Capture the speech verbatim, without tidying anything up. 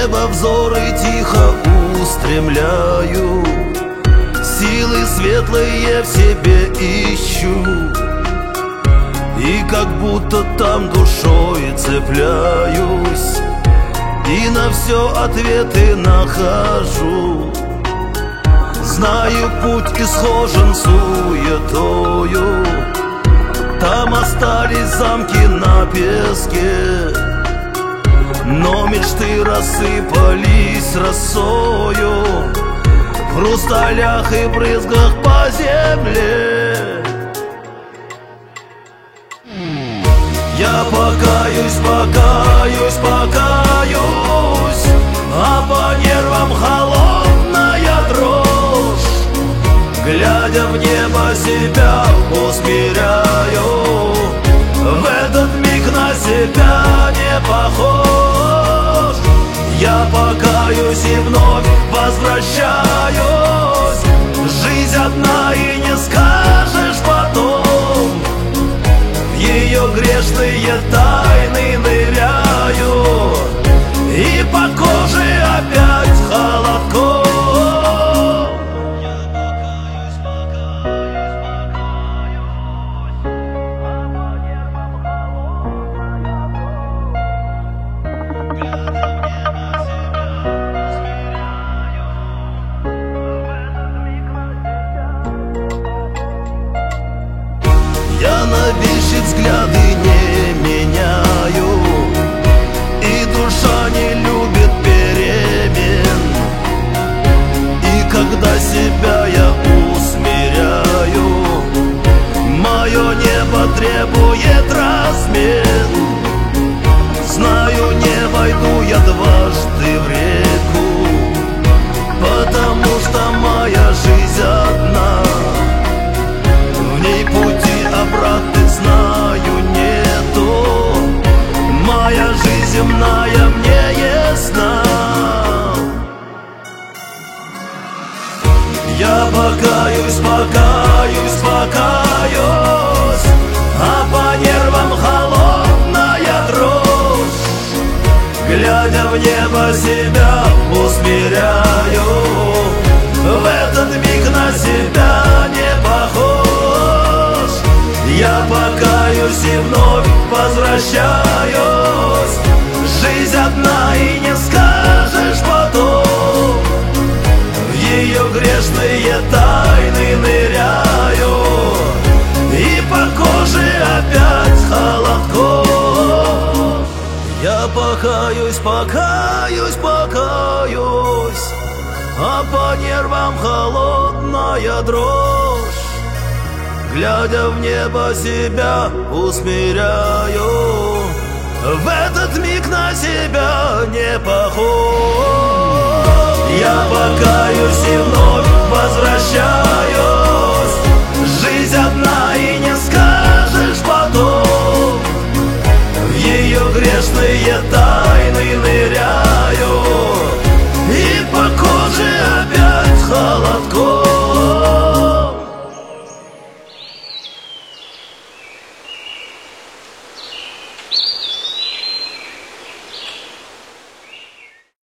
небо взоры тихо устремляю, силы светлые в себе ищу, и как будто там душой цепляюсь, и на все ответы нахожу. Знаю, путь исхожен суетою, там остались замки на песке, но мечты рассыпались росою в хрусталях и брызгах по земле. Я покаюсь, покаюсь, покаюсь, а по нервам холодная дрожь. Глядя в небо, себя усмиряю, в этот миг на себя не похож. Я покаюсь и вновь возвращаюсь. Жизнь одна, и не скажешь потом. В ее грешные тайны ныряю, и по коже опять холодком. Я на вещи взгляды не меняю, и душа не любит перемен. И когда себя я усмиряю, мое небо требует размен. Знаю, не войду я дважды в реку, потому что моя жизнь одна. В ней пути обратных, знаю, нету. Моя жизнь земная мне ясна. Я покаюсь, покаюсь, покаюсь, а по нервам холодная дрожь. Глядя в небо, себя усмиряю, в этот миг на себя не похож. Я покаюсь и вновь возвращаюсь. Жизнь одна, и не скажешь потом. В ее грешные тайны ныряю, и по коже опять холодком. Я покаюсь, покаюсь, покаюсь, а по нервам холодная дрожь. Глядя в небо, себя усмиряю, в этот миг на себя не похож. Я покаюсь и вновь